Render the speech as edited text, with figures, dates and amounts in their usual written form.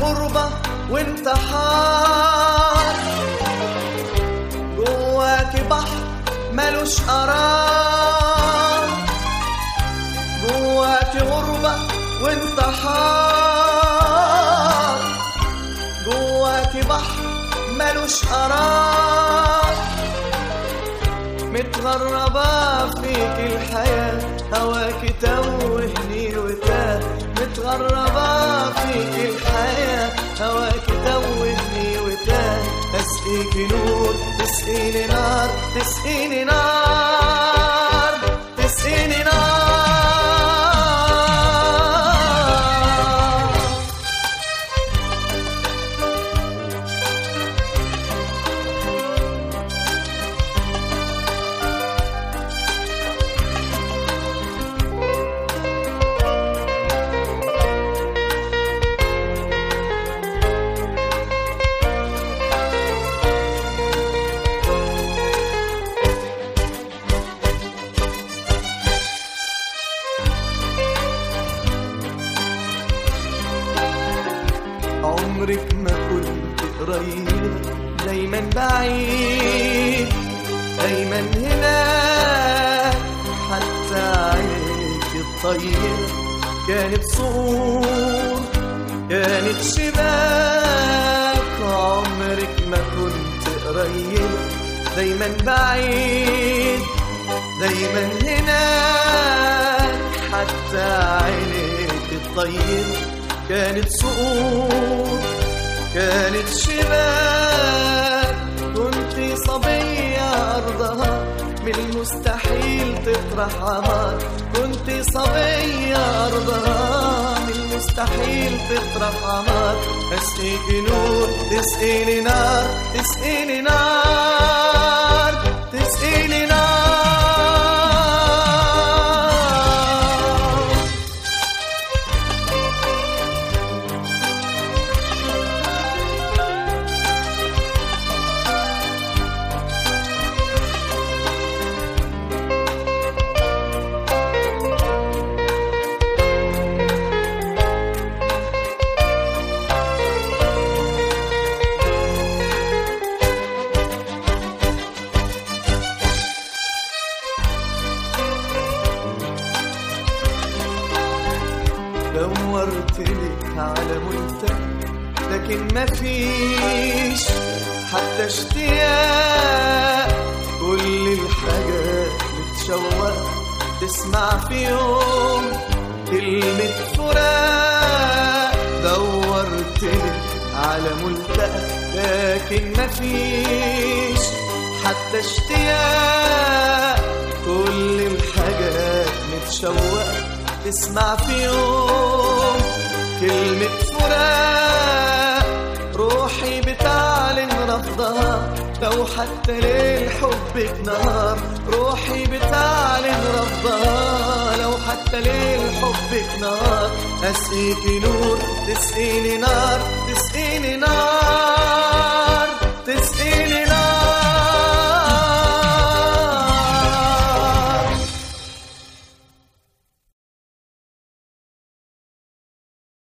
غربة وانتحار، جواكي بحر ملوش قرار، جواكي غربة وانتحار، جواكي بحر ملوش قرار، متغربة فيك الحياة، هواكي توهني وتاه، متغربة فيك الحياة، هواكي توهني وتاه، أسقيكي نور تسقيني نار، تسقيني نار، تسقيني نار. عمرك ما كنت قريبة، دايما بعيد، دايما هنا، حتى عينيك الطيبة كانت صور، كانت شباك. عمرك ما كنت قريبة، دايما بعيد، دايما هنا، حتى عينيك الطيبة كانت صقور، كانت شباك. كنتي صبية أرضها من المستحيل تطرح عمار، كنتي صبية أرضها من المستحيل تطرح عمار، أسقيكي نور تسقيني نار، تسقيني نار، تسقيني نار. دورتلك على منتهى لكن مفيش حتى اشتياق، كل الحاجات متشوقة تسمع في يوم كلمة فراق. دورتلك على ملتقى لكن مفيش حتى اشتياق، كل الحاجات متشوقة تسمع في يوم كلمة فراق. روحي بتعلن رفضها لو حتى ليل حبك نهار، روحي بتعلن رفضها لو حتى ليل حبك نهار، أسقيكي نور تسقيني نار، تسقيني نار.